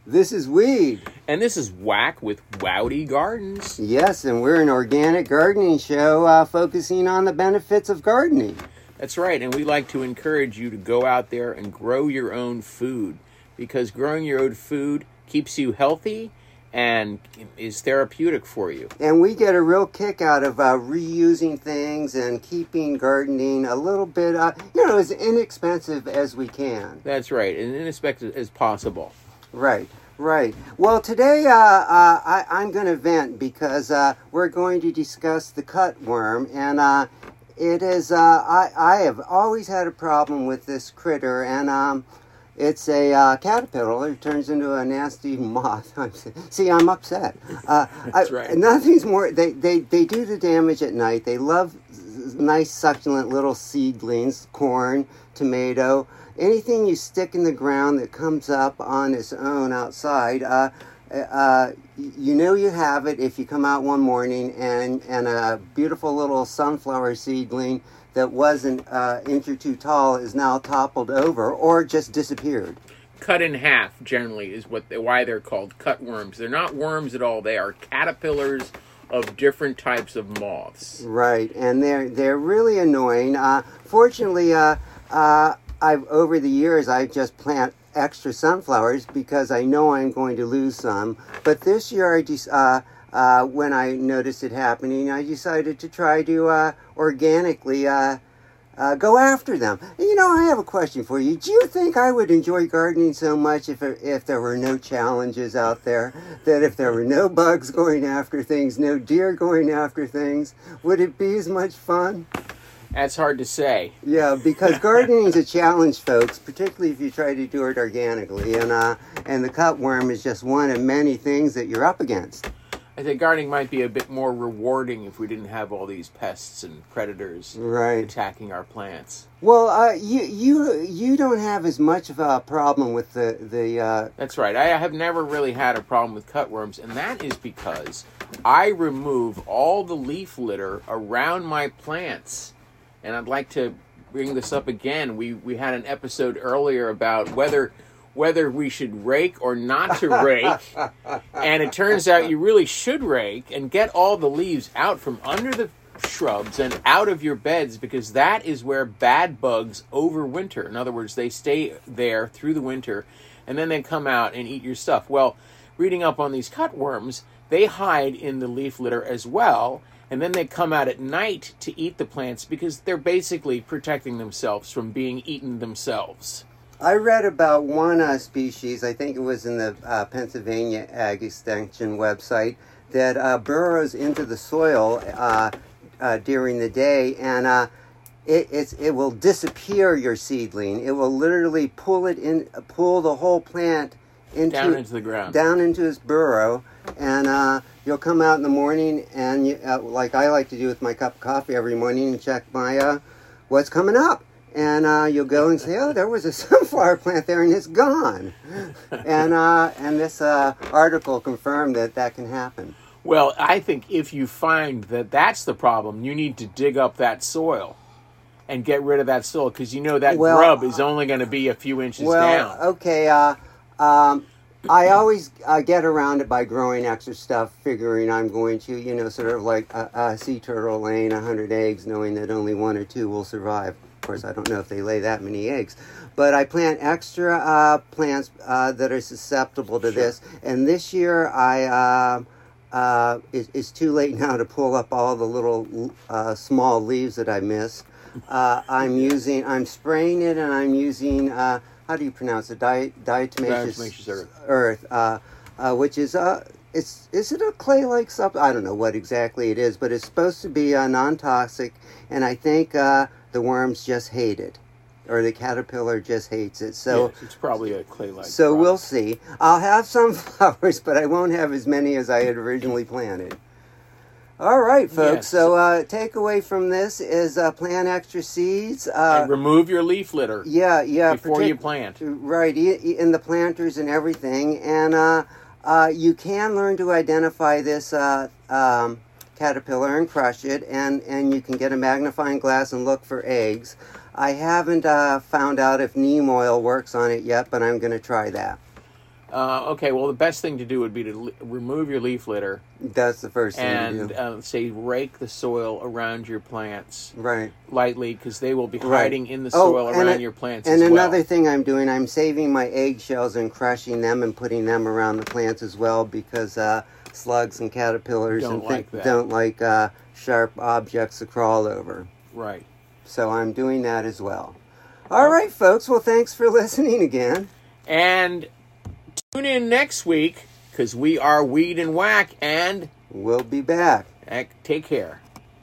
This is Weed. And this is Whack with Wowdy Gardens. Yes, and we're an organic gardening show focusing on the benefits of gardening. That's right, and we like to encourage you to go out there and grow your own food, because growing your own food keeps you healthy and is therapeutic for you. And we get a real kick out of reusing things and keeping gardening a little bit, as inexpensive as we can. That's right, and inexpensive as possible. Right. Well, today I'm going to vent because we're going to discuss the cutworm, and it is I have always had a problem with this critter, and it's a caterpillar. It turns into a nasty moth. See, I'm upset. That's right. Nothing's more. They do the damage at night. They love nice succulent little seedlings, corn, tomato. Anything you stick in the ground that comes up on its own outside, you know you have it if you come out one morning and a beautiful little sunflower seedling that wasn't an inch or two tall is now toppled over or just disappeared. Cut in half, generally, is why they're called cutworms. They're not worms at all. They are caterpillars of different types of moths. Right, and they're really annoying. Fortunately, over the years, I just plant extra sunflowers because I know I'm going to lose some. But this year, when I noticed it happening, I decided to try to organically go after them. And, I have a question for you. Do you think I would enjoy gardening so much if there were no challenges out there? That if there were no bugs going after things, no deer going after things, would it be as much fun? That's hard to say. Yeah, because gardening is a challenge, folks, particularly if you try to do it organically. And the cutworm is just one of many things that you're up against. I think gardening might be a bit more rewarding if we didn't have all these pests and predators attacking our plants. Well, you don't have as much of a problem with the That's right. I have never really had a problem with cutworms, and that is because I remove all the leaf litter around my plants. And I'd like to bring this up again. We had an episode earlier about whether we should rake or not to rake. And it turns out you really should rake and get all the leaves out from under the shrubs and out of your beds, because that is where bad bugs overwinter. In other words, they stay there through the winter and then they come out and eat your stuff. Well, reading up on these cutworms, they hide in the leaf litter as well. And then they come out at night to eat the plants because they're basically protecting themselves from being eaten themselves. I read about one species, I think it was in the Pennsylvania Ag Extension website, that burrows into the soil during the day, and it will disappear your seedling. It will literally pull the whole plant down into the ground, down into its burrow, and you'll come out in the morning, and like I like to do with my cup of coffee every morning, and check my what's coming up. And you'll go and say, oh, there was a sunflower plant there, and it's gone. And this article confirmed that can happen. Well, I think if you find that that's the problem, you need to dig up that soil and get rid of that soil, because that grub is only going to be a few inches down. Okay. I always get around it by growing extra stuff, figuring I'm going to, sort of like a sea turtle laying 100 eggs, knowing that only one or two will survive. Of course, I don't know if they lay that many eggs. But I plant extra plants that are susceptible to this. And this year, it's too late now to pull up all the little small leaves that I missed. I'm spraying it, and I'm using, how do you pronounce it? Diatomaceous earth, which is, is it a clay-like substance? I don't know what exactly it is, but it's supposed to be non-toxic, and I think the worms just hate it, or the caterpillar just hates it. So yes, it's probably a clay-like. So product. We'll see. I'll have some flowers, but I won't have as many as I had originally planted. All right, folks. Yes. So takeaway from this is plant extra seeds. And remove your leaf litter. Yeah. Before you plant. Right, in the planters and everything. And you can learn to identify this caterpillar and crush it, and you can get a magnifying glass and look for eggs. I haven't found out if neem oil works on it yet, but I'm going to try that. Okay, well, the best thing to do would be to remove your leaf litter That's the first thing to do. and say rake the soil around your plants Right. lightly, because they will be Right. hiding in the soil and around your plants And as well. another thing I'm doing, I'm saving my eggshells and crushing them and putting them around the plants as well, because slugs and caterpillars Don't and like that. don't like sharp objects to crawl over. Right. So I'm doing that as well. All right, folks. Well, thanks for listening again. And tune in next week, because we are Weed and Whack, and We'll be back. take care.